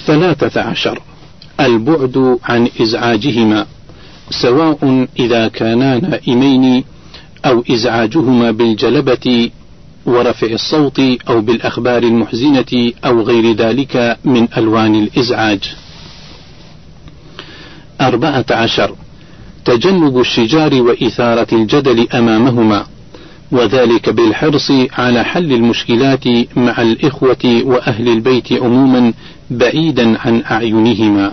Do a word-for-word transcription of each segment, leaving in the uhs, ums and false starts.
ثلاثة عشر البعد عن إزعاجهما، سواء إذا كانا نائمين أو إزعاجهما بالجلبة ورفع الصوت أو بالأخبار المحزنة أو غير ذلك من ألوان الإزعاج. أربعة عشر تجنب الشجار وإثارة الجدل أمامهما، وذلك بالحرص على حل المشكلات مع الإخوة وأهل البيت عموما بعيدا عن أعينهما.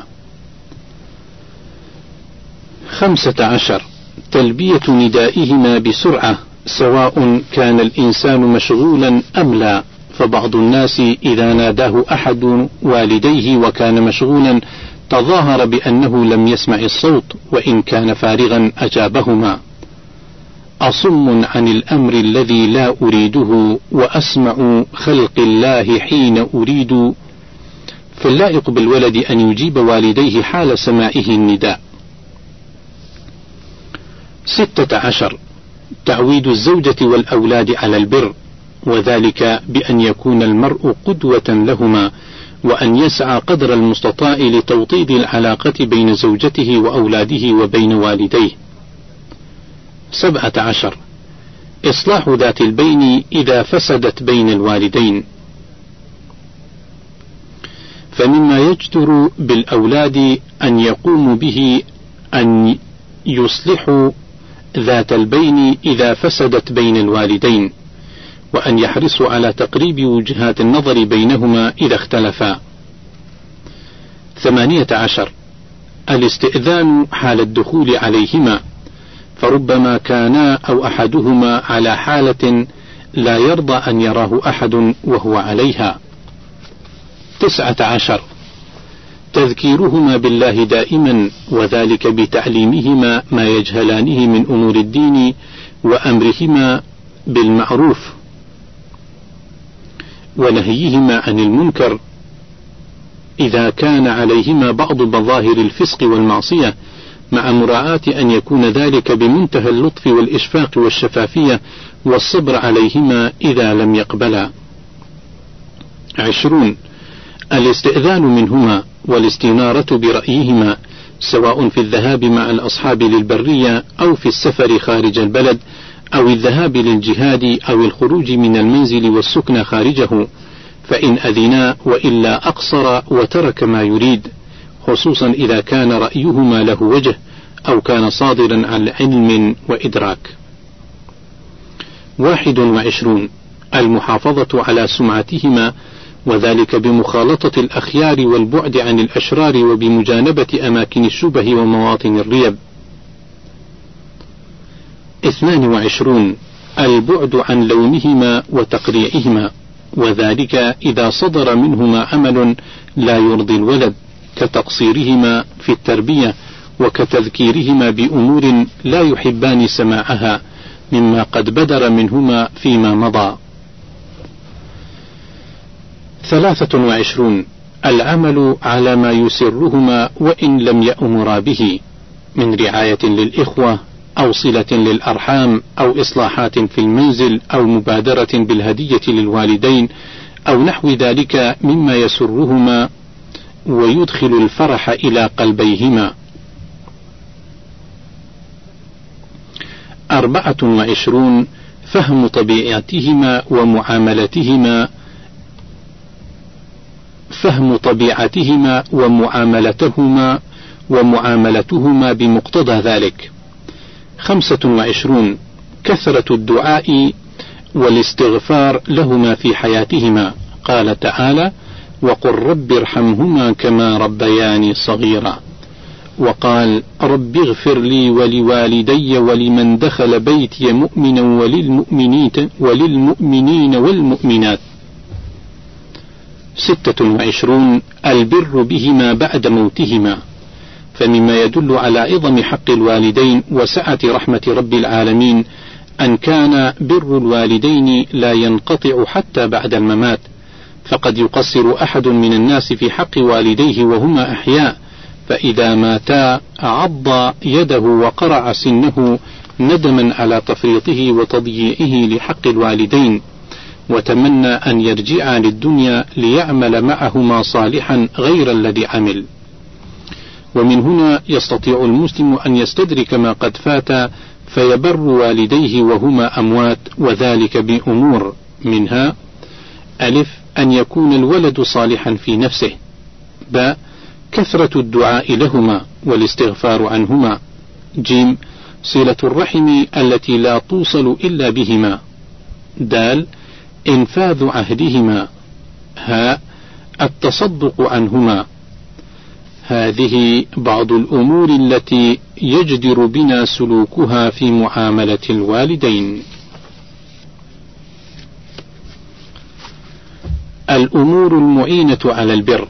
خمسة عشر تلبية ندائهما بسرعة، سواء كان الإنسان مشغولا أم لا، فبعض الناس إذا ناداه أحد والديه وكان مشغولا تظاهر بأنه لم يسمع الصوت، وإن كان فارغا أجابهما. أصم عن الأمر الذي لا أريده وأسمع خلق الله حين أريد، فاللائق بالولد أن يجيب والديه حال سماعه النداء. ستة عشر تعويد الزوجة والأولاد على البر، وذلك بأن يكون المرء قدوة لهما، وأن يسعى قدر المستطاع لتوطيد العلاقة بين زوجته وأولاده وبين والديه. سبعة عشر إصلاح ذات البين إذا فسدت بين الوالدين، فمما يجدر بالأولاد أن يقوموا به أن يصلحوا ذات البين إذا فسدت بين الوالدين، وأن يحرصوا على تقريب وجهات النظر بينهما إذا اختلفا. ثمانية عشر الاستئذان حال الدخول عليهما، فربما كانا أو أحدهما على حالة لا يرضى أن يراه أحد وهو عليها. تسعة عشر تذكيرهما بالله دائما، وذلك بتعليمهما ما يجهلانه من أمور الدين وأمرهما بالمعروف ونهيهما عن المنكر، إذا كان عليهما بعض مظاهر الفسق والمعصية، مع مراعاة أن يكون ذلك بمنتهى اللطف والإشفاق والشفافية والصبر عليهما إذا لم يقبلا. عشرون الاستئذان منهما والاستنارة برأيهما، سواء في الذهاب مع الأصحاب للبرية أو في السفر خارج البلد، أو الذهاب للجهاد أو الخروج من المنزل والسكن خارجه، فإن أذنا وإلا أقصر وترك ما يريد، خصوصا إذا كان رأيهما له وجه أو كان صادرا عن علم وإدراك. واحد وعشرون المحافظة على سمعتهما، وذلك بمخالطة الأخيار والبعد عن الأشرار وبمجانبة أماكن الشبه ومواطن الريب. اثنان وعشرون البعد عن لومهما وتقريعهما، وذلك إذا صدر منهما عمل لا يرضي الولد، كتقصيرهما في التربية وكتذكيرهما بأمور لا يحبان سماعها مما قد بدر منهما فيما مضى. ثلاثة وعشرون العمل على ما يسرهما وإن لم يأمرا به، من رعاية للإخوة أو صلة للأرحام أو إصلاحات في المنزل أو مبادرة بالهدية للوالدين أو نحو ذلك مما يسرهما ويدخل الفرح إلى قلبيهما. أربعة وعشرون فهم طبيعتهما ومعاملتهما فهم طبيعتهما ومعاملتهما ومعاملتهما بمقتضى ذلك. خمسة وعشرون كثرة الدعاء والاستغفار لهما في حياتهما، قال تعالى: وقل رب ارحمهما كما ربياني صغيرا، وقال: رب اغفر لي ولوالدي ولمن دخل بيتي مؤمنا وللمؤمنين, وللمؤمنين والمؤمنات. ستة وعشرون البر بهما بعد موتهما، فمما يدل على عظم حق الوالدين وسعة رحمة رب العالمين أن كان بر الوالدين لا ينقطع حتى بعد الممات، فقد يقصر أحد من الناس في حق والديه وهما أحياء، فإذا ماتا عض يده وقرع سنه ندما على تفريطه وتضييعه لحق الوالدين، وتمنى أن يرجع للدنيا ليعمل معهما صالحا غير الذي عمل. ومن هنا يستطيع المسلم أن يستدرك ما قد فات فيبر والديه وهما أموات، وذلك بأمور منها: ألف أن يكون الولد صالحا في نفسه، ب كثرة الدعاء لهما والاستغفار عنهما، ج صلة الرحم التي لا توصل إلا بهما، د إنفاذ عهدهما، ه التصدق عنهما. هذه بعض الأمور التي يجدر بنا سلوكها في معاملة الوالدين. الأمور المعينة على البر.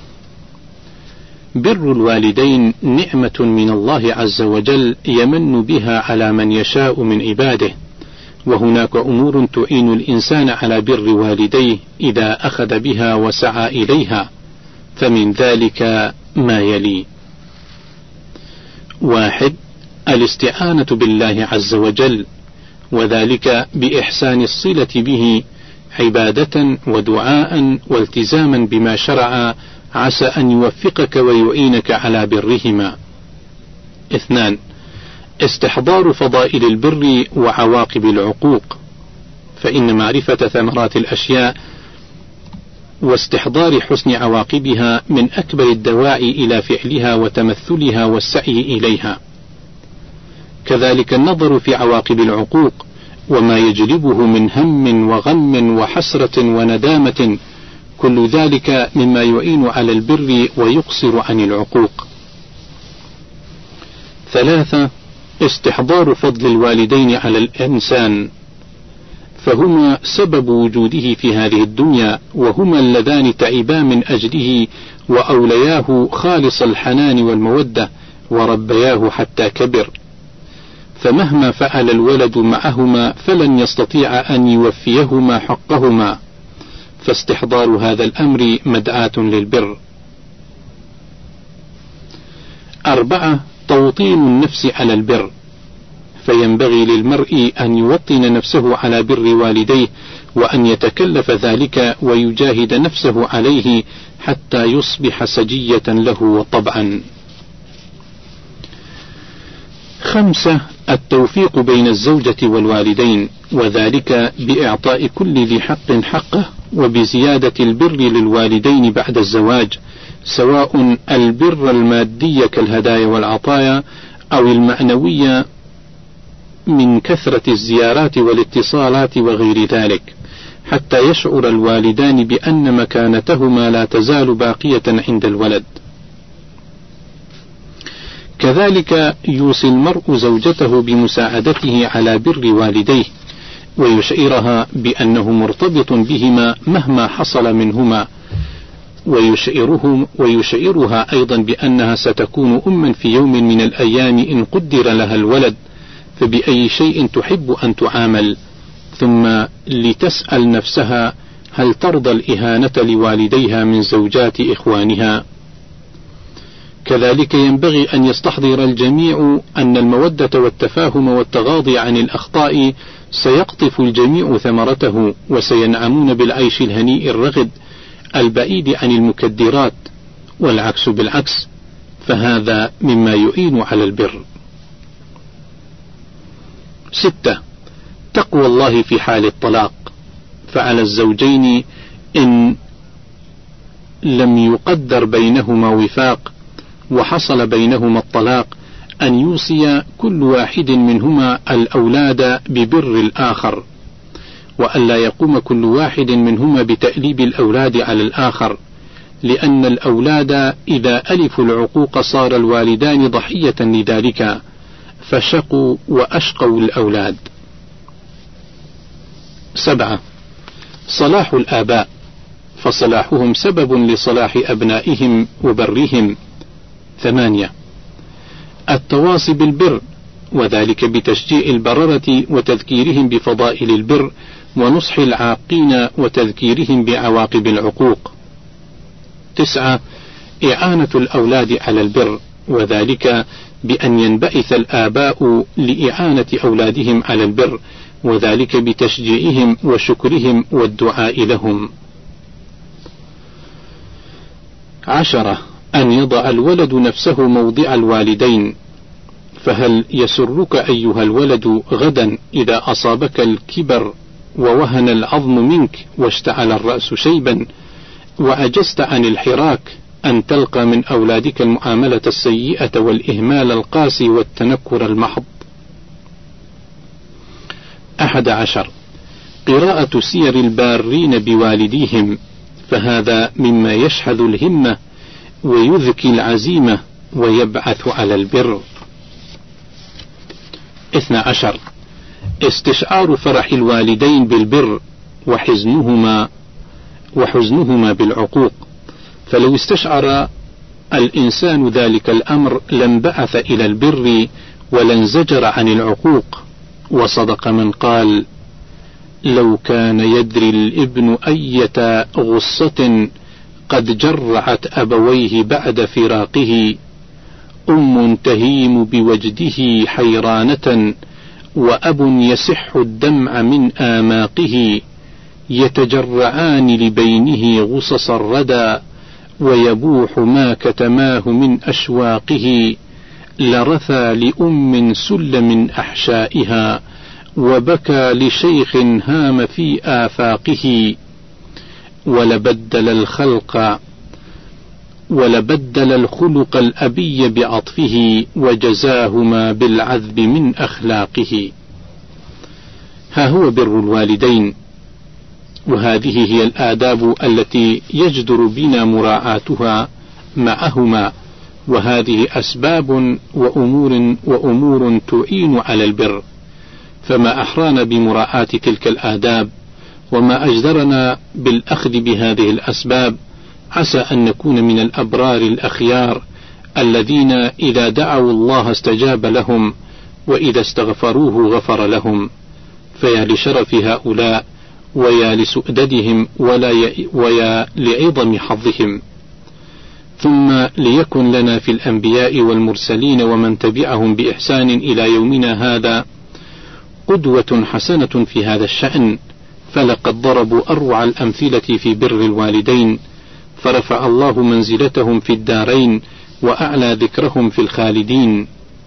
بر الوالدين نعمة من الله عز وجل يمن بها على من يشاء من عباده، وهناك أمور تعين الإنسان على بر والديه إذا أخذ بها وسعى إليها، فمن ذلك ما يلي: واحد الاستعانة بالله عز وجل، وذلك بإحسان الصلة به عبادة ودعاء والتزاما بما شرع، عسى أن يوفقك ويعينك على برهما. اثنان استحضار فضائل البر وعواقب العقوق، فإن معرفة ثمرات الأشياء واستحضار حسن عواقبها من أكبر الدواعي إلى فعلها وتمثلها والسعي إليها. كذلك النظر في عواقب العقوق وما يجلبه من هم وغم وحسرة وندامة، كل ذلك مما يعين على البر ويقصر عن العقوق. ثلاثة استحضار فضل الوالدين على الإنسان، فهما سبب وجوده في هذه الدنيا، وهما اللذان تعبا من أجله وأولياه خالص الحنان والمودة وربياه حتى كبر، فمهما فعل الولد معهما فلن يستطيع أن يوفيهما حقهما، فاستحضار هذا الأمر مدعاة للبر. أربعة توطين النفس على البر، فينبغي للمرء أن يوطن نفسه على بر والديه، وأن يتكلف ذلك ويجاهد نفسه عليه حتى يصبح سجية له وطبعا. خمسة التوفيق بين الزوجة والوالدين، وذلك بإعطاء كل ذي حق حقه، وبزيادة البر للوالدين بعد الزواج، سواء البر المادي كالهدايا والعطايا أو المعنوية من كثرة الزيارات والاتصالات وغير ذلك، حتى يشعر الوالدان بأن مكانتهما لا تزال باقية عند الولد. كذلك يوصي المرء زوجته بمساعدته على بر والديه، ويشعرها بأنه مرتبط بهما مهما حصل منهما، ويشعرهم ويشعرها أيضا بأنها ستكون أما في يوم من الأيام إن قدر لها الولد، فبأي شيء تحب أن تعامل، ثم لتسأل نفسها هل ترضى الإهانة لوالديها من زوجات إخوانها. كذلك ينبغي أن يستحضر الجميع أن المودة والتفاهم والتغاضي عن الأخطاء سيقطف الجميع ثمرته، وسينعمون بالعيش الهنيء الرغد البعيد عن المكدرات، والعكس بالعكس، فهذا مما يعين على البر. ستة تقوى الله في حال الطلاق، فعلى الزوجين إن لم يقدر بينهما وفاق وحصل بينهما الطلاق أن يوصي كل واحد منهما الأولاد ببر الآخر، وألا يقوم كل واحد منهما بتأليب الأولاد على الآخر، لأن الأولاد إذا ألفوا العقوق صار الوالدان ضحية لذلك، فشقوا وأشقوا الأولاد. سبعة صلاح الآباء، فصلاحهم سبب لصلاح أبنائهم وبرهم. ثمانية التواصي بالبر، وذلك بتشجيع البررة وتذكيرهم بفضائل البر، ونصح العاقين وتذكيرهم بعواقب العقوق. تسعة إعانة الأولاد على البر، وذلك بأن ينبعث الآباء لإعانة أولادهم على البر، وذلك بتشجيعهم وشكرهم والدعاء لهم. عشرة: أن يضع الولد نفسه موضع الوالدين، فهل يسرك أيها الولد غدا إذا أصابك الكبر ووهن العظم منك واشتعل الرأس شيبا وعجزت عن الحراك أن تلقى من أولادك المعاملة السيئة والإهمال القاسي والتنكر المحض؟ أحد عشر: قراءة سير البارين بوالديهم، فهذا مما يشحذ الهمة ويذكي العزيمة ويبعث على البر. اثنى عشر: استشعار فرح الوالدين بالبر وحزنهما وحزنهما بالعقوق، فلو استشعر الإنسان ذلك الأمر لانبعث إلى البر ولانزجر عن العقوق. وصدق من قال: لو كان يدري الابن أية غصة قد جرعت أبويه بعد فراقه، أم تهيم بوجده حيرانة وأب يسح الدمع من آماقه، يتجرعان لبينه غصص الردى ويبوح ما كتماه من أشواقه، لرثى لأم سل من أحشائها وبكى لشيخ هام في آفاقه، ولبدل الخلق ولبدل الخلق الأبي بعطفه وجزاهما بالعذب من أخلاقه. ها هو بر الوالدين، وهذه هي الآداب التي يجدر بنا مراعاتها معهما، وهذه أسباب وأمور وأمور تعين على البر، فما أحرانا بمراعاة تلك الآداب وما أجدرنا بالأخذ بهذه الأسباب، عسى أن نكون من الأبرار الأخيار الذين إذا دعوا الله استجاب لهم وإذا استغفروه غفر لهم. فيا لشرف هؤلاء ويا لسؤددهم ويا لعظم حظهم. ثم ليكن لنا في الأنبياء والمرسلين ومن تبعهم بإحسان إلى يومنا هذا قدوة حسنة في هذا الشأن، فلقد ضربوا أروع الأمثلة في بر الوالدين، فرفع الله منزلتهم في الدارين وأعلى ذكرهم في الخالدين.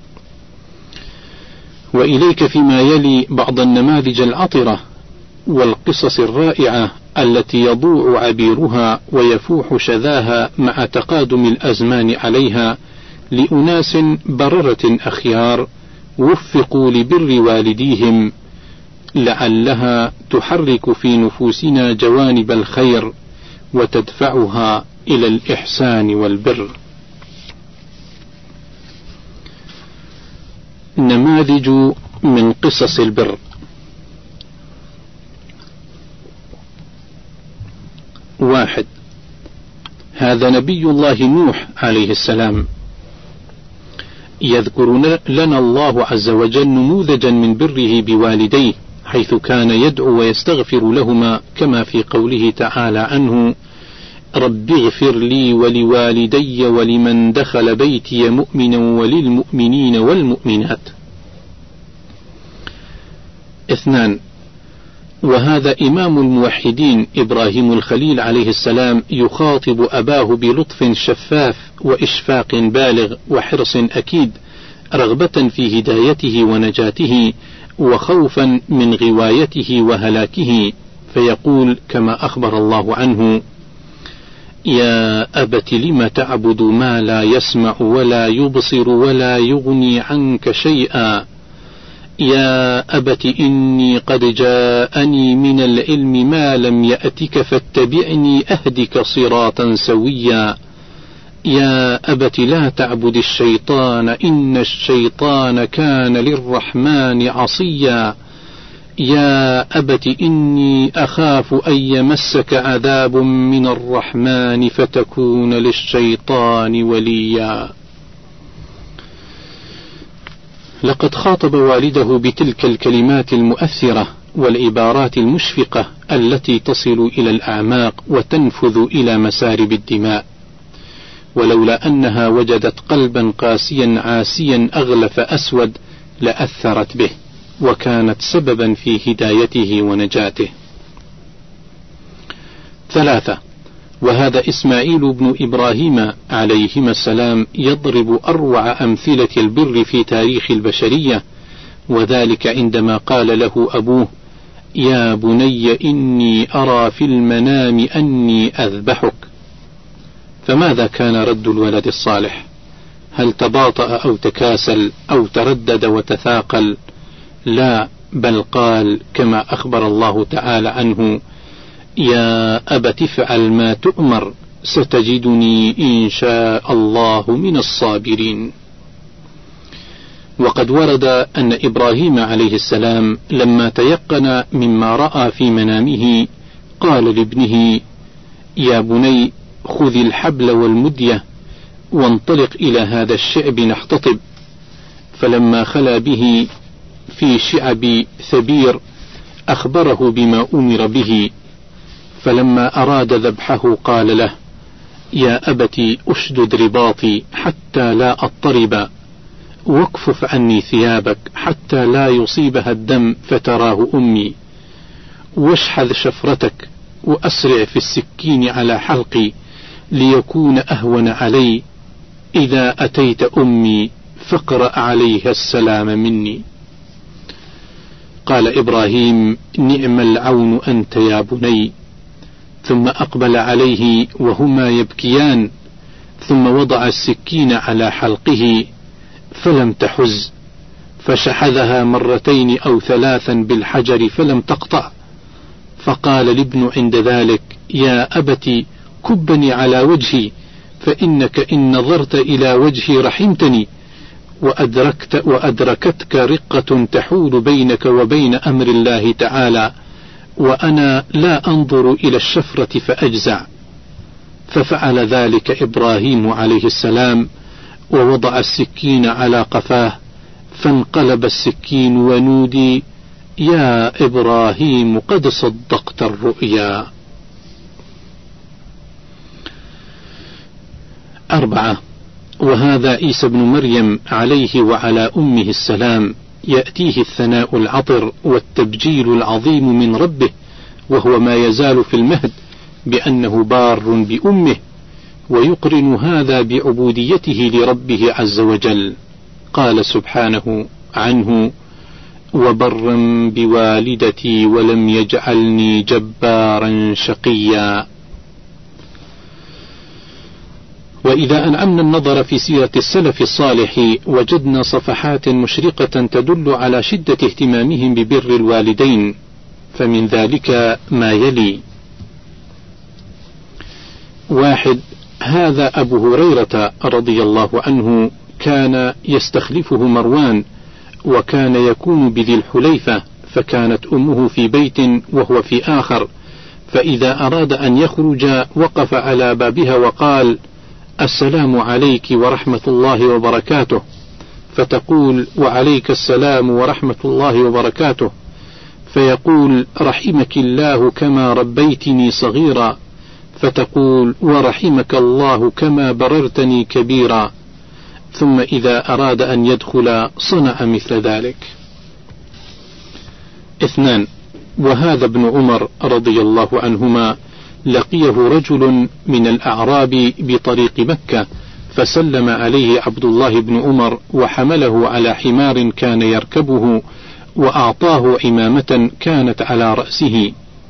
وإليك فيما يلي بعض النماذج العطرة والقصص الرائعة التي يضوع عبيرها ويفوح شذاها مع تقادم الأزمان عليها لأناس بررة أخيار وفقوا لبر والديهم، لعلها تحرك في نفوسنا جوانب الخير وتدفعها إلى الإحسان والبر. نماذج من قصص البر. واحد: هذا نبي الله نوح عليه السلام، يذكر لنا الله عز وجل نموذجا من بره بوالديه، حيث كان يدعو ويستغفر لهما، كما في قوله تعالى عنه: رب اغفر لي ولوالدي ولمن دخل بيتي مؤمنا وللمؤمنين والمؤمنات. اثنان: وهذا إمام الموحدين إبراهيم الخليل عليه السلام يخاطب أباه بلطف شفاف وإشفاق بالغ وحرص أكيد، رغبة في هدايته ونجاته وخوفا من غوايته وهلاكه، فيقول كما أخبر الله عنه: يا أبت لم تعبد ما لا يسمع ولا يبصر ولا يغني عنك شيئا، يا أبت إني قد جاءني من العلم ما لم يأتك فاتبعني أهدك صراطا سويا، يا أبت لا تعبد الشيطان إن الشيطان كان للرحمن عصيا، يا أبت إني أخاف أن يمسك عذاب من الرحمن فتكون للشيطان وليا. لقد خاطب والده بتلك الكلمات المؤثرة والعبارات المشفقة التي تصل إلى الأعماق وتنفذ إلى مسارب الدماء، ولولا أنها وجدت قلبا قاسيا عاسيا أغلف أسود لأثرت به، وكانت سببا في هدايته ونجاته. ثلاثة: وهذا إسماعيل بن إبراهيم عليهما السلام يضرب أروع أمثلة البر في تاريخ البشرية، وذلك عندما قال له أبوه: يا بني إني أرى في المنام أني أذبحك. فماذا كان رد الولد الصالح؟ هل تباطأ أو تكاسل أو تردد وتثاقل؟ لا، بل قال كما أخبر الله تعالى عنه: يا أبت افعل ما تؤمر ستجدني إن شاء الله من الصابرين. وقد ورد أن إبراهيم عليه السلام لما تيقن مما رأى في منامه قال لابنه: يا بني خذ الحبل والمدية وانطلق إلى هذا الشعب نحتطب. فلما خلا به في شعب ثبير أخبره بما أمر به، فلما أراد ذبحه قال له: يا أبت أشدد رباطي حتى لا أضطرب، واكفف عني ثيابك حتى لا يصيبها الدم فتراه أمي، واشحذ شفرتك وأسرع في السكين على حلقي ليكون أهون علي، إذا أتيت أمي فاقرأ عليها السلام مني. قال إبراهيم: نعم العون أنت يا بني. ثم أقبل عليه وهما يبكيان، ثم وضع السكين على حلقه فلم تحز، فشحذها مرتين أو ثلاثا بالحجر فلم تقطع. فقال الابن عند ذلك: يا أبت كبني على وجهي، فإنك إن نظرت إلى وجهي رحمتني، وأدركت وأدركتك رقة تحول بينك وبين أمر الله تعالى، وأنا لا أنظر إلى الشفرة فأجزع. ففعل ذلك إبراهيم عليه السلام، ووضع السكين على قفاه، فانقلب السكين ونودي: يا إبراهيم قد صدقت الرؤيا. أربعة: وهذا عيسى بن مريم عليه وعلى أمه السلام يأتيه الثناء العطر والتبجيل العظيم من ربه، وهو ما يزال في المهد بأنه بار بأمه، ويقرن هذا بعبوديته لربه عز وجل. قال سبحانه عنه: وبرا بوالدتي ولم يجعلني جبارا شقيا. وإذا أنعمنا النظر في سيرة السلف الصالح وجدنا صفحات مشرقة تدل على شدة اهتمامهم ببر الوالدين، فمن ذلك ما يلي: واحد: هذا أبو هريرة رضي الله عنه كان يستخلفه مروان، وكان يكون بذي الحليفة، فكانت أمه في بيت وهو في آخر، فإذا أراد أن يخرج وقف على بابها وقال: السلام عليك ورحمة الله وبركاته، فتقول: وعليك السلام ورحمة الله وبركاته، فيقول: رحمك الله كما ربيتني صغيرا، فتقول: ورحمك الله كما بررتني كبيرا. ثم إذا أراد أن يدخل صنع مثل ذلك. اثنان: وهذا ابن عمر رضي الله عنهما لقيه رجل من الأعراب بطريق مكة، فسلم عليه عبد الله بن عمر وحمله على حمار كان يركبه، وأعطاه عمامة كانت على رأسه.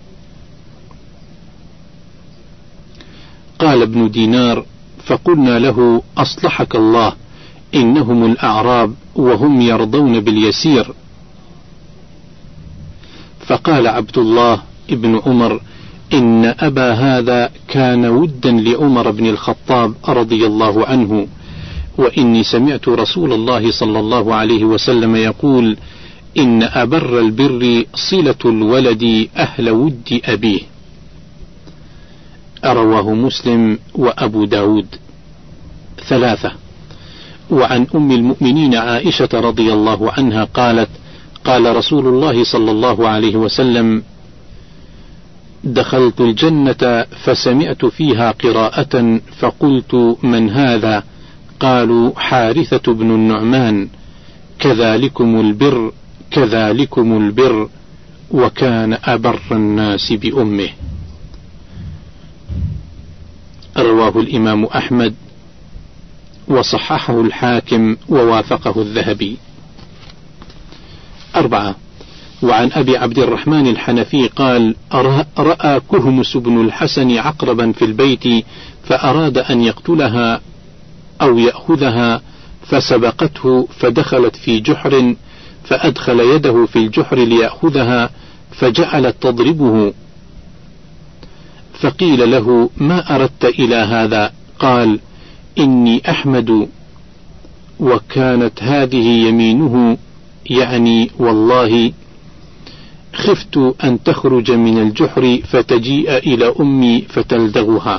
قال ابن دينار: فقلنا له: أصلحك الله، إنهم الأعراب وهم يرضون باليسير. فقال عبد الله ابن عمر: إن أبا هذا كان ودا لعمر بن الخطاب رضي الله عنه، وإني سمعت رسول الله صلى الله عليه وسلم يقول: إن أبر البر صلة الولد أهل ود أبيه. رواه مسلم وأبو داود. ثلاثة: وعن أم المؤمنين عائشة رضي الله عنها قالت: قال رسول الله صلى الله عليه وسلم: دخلت الجنة فسمعت فيها قراءة فقلت: من هذا؟ قالوا: حارثة بن النعمان. كذلكم البر كذلكم البر وكان أبر الناس بأمه. رواه الإمام أحمد وصححه الحاكم ووافقه الذهبي. أربعة. وعن أبي عبد الرحمن الحنفي قال: رأى كهمس بن الحسن عقربا في البيت فأراد أن يقتلها أو يأخذها، فسبقته فدخلت في جحر، فأدخل يده في الجحر ليأخذها فجعلت تضربه، فقيل له: ما أردت إلى هذا؟ قال: إني أحمد. وكانت هذه يمينه، يعني والله خفت أن تخرج من الجحر فتجيء إلى أمي فتلدغها.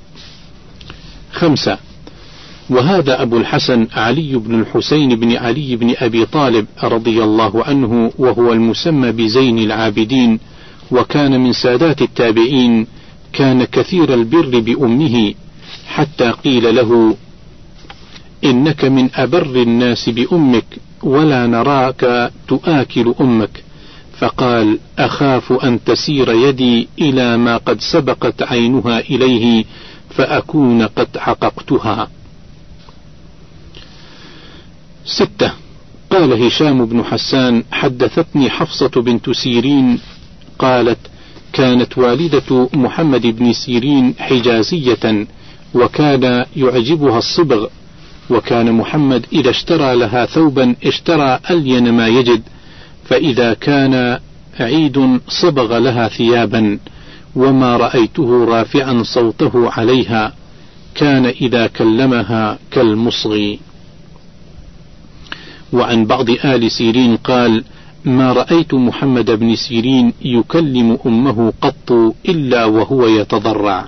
خمسة. وهذا أبو الحسن علي بن الحسين بن علي بن أبي طالب رضي الله عنه، وهو المسمى بزين العابدين، وكان من سادات التابعين، كان كثير البر بأمه، حتى قيل له: إنك من أبر الناس بأمك ولا نراك تآكل أمك. فقال: أخاف أن تسير يدي إلى ما قد سبقت عينها إليه فأكون قد عققتها. ستة. قال هشام بن حسان: حدثتني حفصة بنت سيرين قالت: كانت والدة محمد بن سيرين حجازية، وكان يعجبها الصبغ، وكان محمد إذا اشترى لها ثوبا اشترى ألين ما يجد، فإذا كان عيد صبغ لها ثيابا، وما رأيته رافعا صوته عليها، كان إذا كلمها كالمصغي. وعن بعض آل سيرين قال: ما رأيت محمد بن سيرين يكلم أمه قط إلا وهو يتضرع.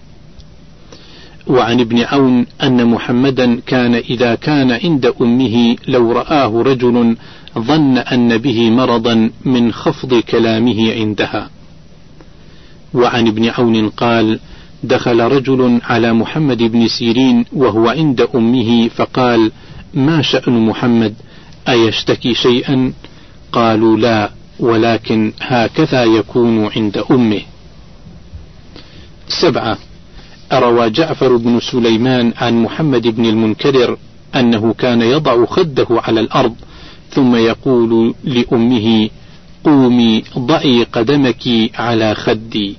وعن ابن عون أن محمدا كان إذا كان عند أمه لو رآه رجل ظن أن به مرضا من خفض كلامه عندها. وعن ابن عون قال: دخل رجل على محمد بن سيرين وهو عند أمه فقال: ما شأن محمد؟ أيشتكي شيئا؟ قالوا: لا، ولكن هكذا يكون عند أمه. سبعة. روى جعفر بن سليمان عن محمد بن المنكدر أنه كان يضع خده على الأرض ثم يقول لأمه: قومي ضعي قدمك على خدي.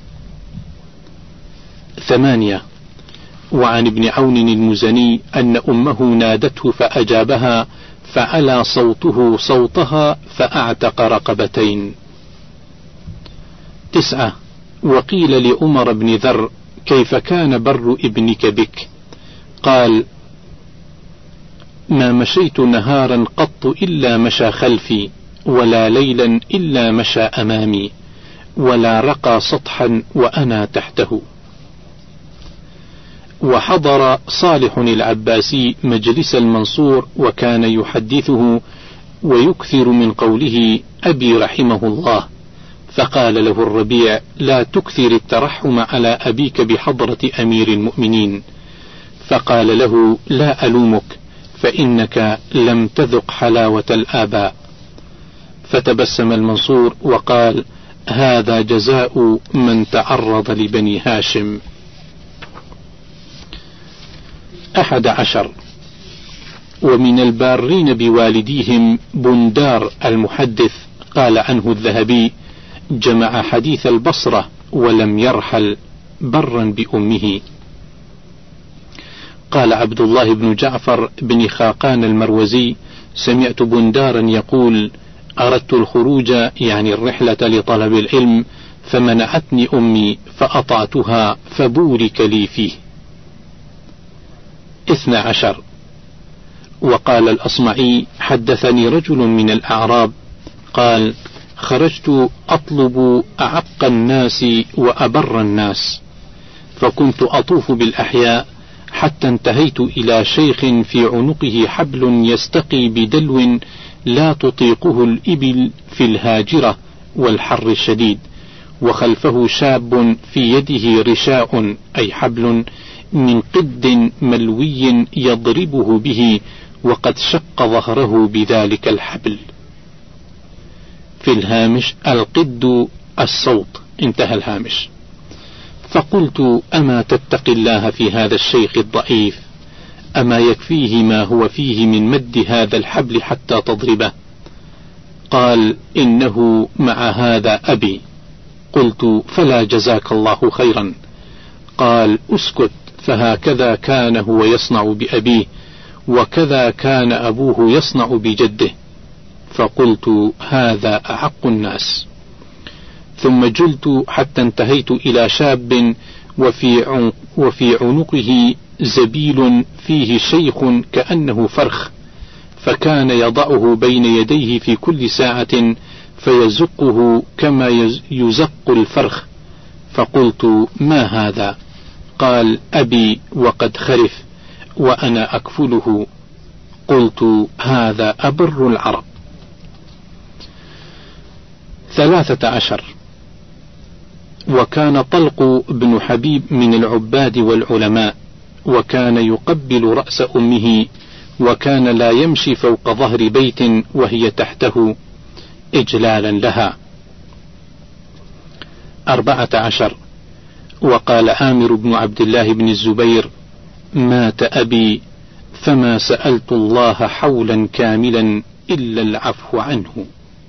ثمانية. وعن ابن عون المزني أن أمه نادته فأجابها، فعلى صوته صوتها فأعتق رقبتين. تسعة. وقيل لعمر بن ذر: كيف كان بر ابنك بك؟ قال: ما مشيت نهارا قط إلا مشى خلفي، ولا ليلا إلا مشى أمامي، ولا رقى سطحا وأنا تحته. وحضر صالح العباسي مجلس المنصور، وكان يحدثه ويكثر من قوله: أبي رحمه الله. فقال له الربيع: لا تكثر الترحم على أبيك بحضرة أمير المؤمنين. فقال له: لا ألومك، فإنك لم تذق حلاوة الآباء. فتبسم المنصور وقال: هذا جزاء من تعرض لبني هاشم. أحد عشر. ومن البارين بوالديهم بندار المحدث قال عنه الذهبي: جمع حديث البصرة ولم يرحل برا بأمه. قال عبد الله بن جعفر بن خاقان المروزي: سمعت بندارا يقول: أردت الخروج يعني الرحلة لطلب العلم، فمنعتني أمي فأطعتها فبورك لي فيه. اثنى عشر. وقال الأصمعي: حدثني رجل من الأعراب قال: خرجت أطلب أعق الناس وأبر الناس، فكنت أطوف بالأحياء حتى انتهيت إلى شيخ في عنقه حبل يستقي بدلو لا تطيقه الإبل في الهاجرة والحر الشديد، وخلفه شاب في يده رشاء أي حبل من قد ملوي يضربه به، وقد شق ظهره بذلك الحبل. في الهامش القد الصوت، انتهى الهامش. فقلت: أما تتقي الله في هذا الشيخ الضعيف؟ أما يكفيه ما هو فيه من مد هذا الحبل حتى تضربه؟ قال: إنه مع هذا أبي. قلت: فلا جزاك الله خيرا. قال: أسكت، فهكذا كان هو يصنع بأبيه، وكذا كان أبوه يصنع بجده. فقلت: هذا أحق الناس. ثم جلت حتى انتهيت إلى شاب وفي وفي عنقه زبيل فيه شيخ كأنه فرخ، فكان يضعه بين يديه في كل ساعة فيزقه كما يزق الفرخ. فقلت: ما هذا؟ قال: أبي وقد خرف وأنا أكفله. قلت: هذا أبر العرب. ثلاثة عشر. وكان طلق بن حبيب من العباد والعلماء، وكان يقبل رأس أمه، وكان لا يمشي فوق ظهر بيت وهي تحته إجلالا لها. أربعة عشر. وقال عامر بن عبد الله بن الزبير: مات أبي فما سألت الله حولا كاملا إلا العفو عنه.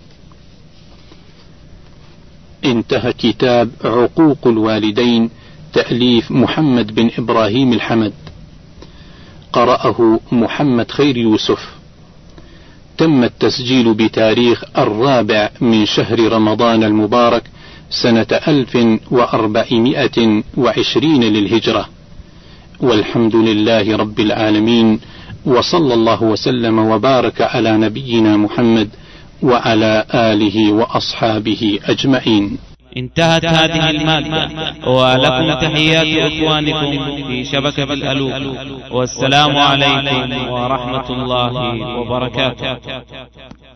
انتهى كتاب عقوق الوالدين، تأليف محمد بن إبراهيم الحمد، قرأه محمد خير يوسف. تم التسجيل بتاريخ الرابع من شهر رمضان المبارك سنة ألف وأربعمائة وعشرين للهجرة، والحمد لله رب العالمين، وصلى الله وسلم وبارك على نبينا محمد وعلى آله وأصحابه أجمعين. انتهت هذه المادة، ولكم تحيات إخوانكم في شبكة الألوف، والسلام عليكم ورحمة الله وبركاته.